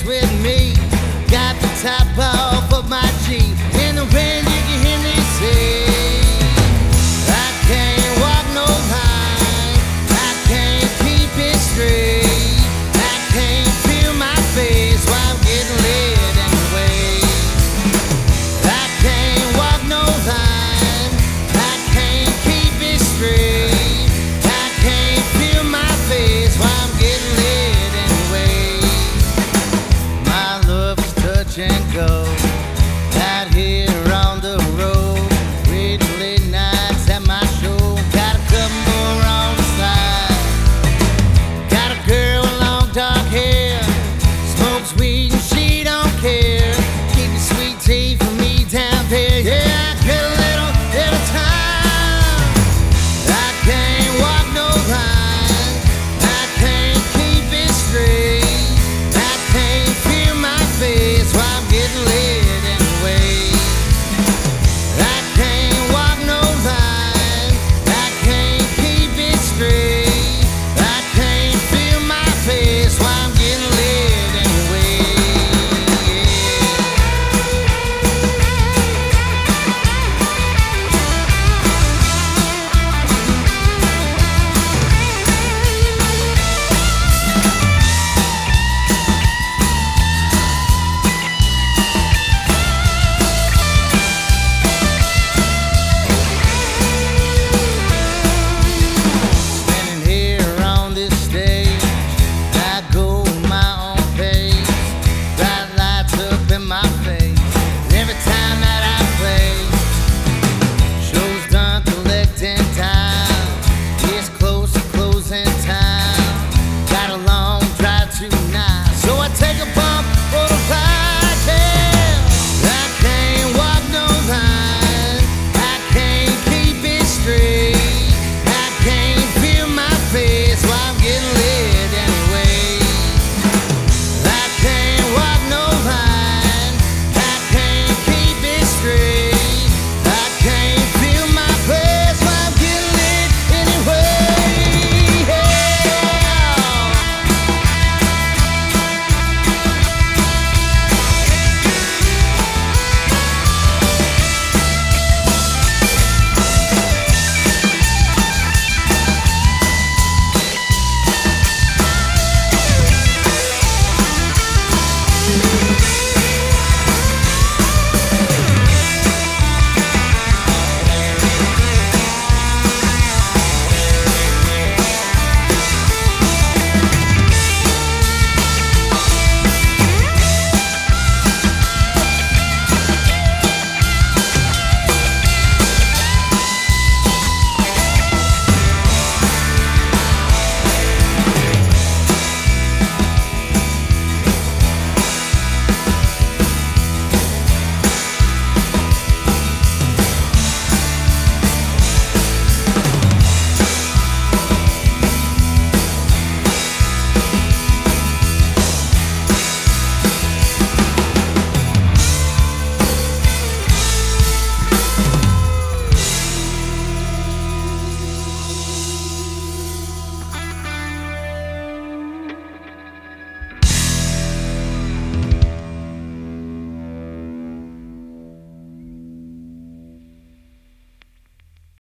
with me. Got the top off of my Jeep. In the rain you can hear me say, I can't walk no line, I can't keep it straight, I can't feel my face while I'm getting lit anyway. I can't walk no line, I can't keep it straight, I can't feel my face while I'm getting lit anyway. My love is touch and go out here on the road, waiting late nights at my show. Got a couple more on the side, got a girl with long dark hair, smokes weed and she don't care. Keep the sweet tea for me down there. Yeah, I get a little time. I can't walk no line, I can't keep it straight, I can't feel my face while I'm getting lit anyway. I can't walk no line, I can't keep it straight, I can't feel my face while I'm getting lit anyway. Standing here on this stage, I go my own pace. Bright lights up in my face. Every time that I play, show's done collecting time. It's close to closing time. Got a long drive tonight, so I take a bump for the ride. Yeah, I can't walk no line, I can't keep it straight, I can't feel my face while I'm getting lit anyway. I can't walk no line, I can't keep it straight, I can't feel my face while I'm getting lit anyway. Yeah.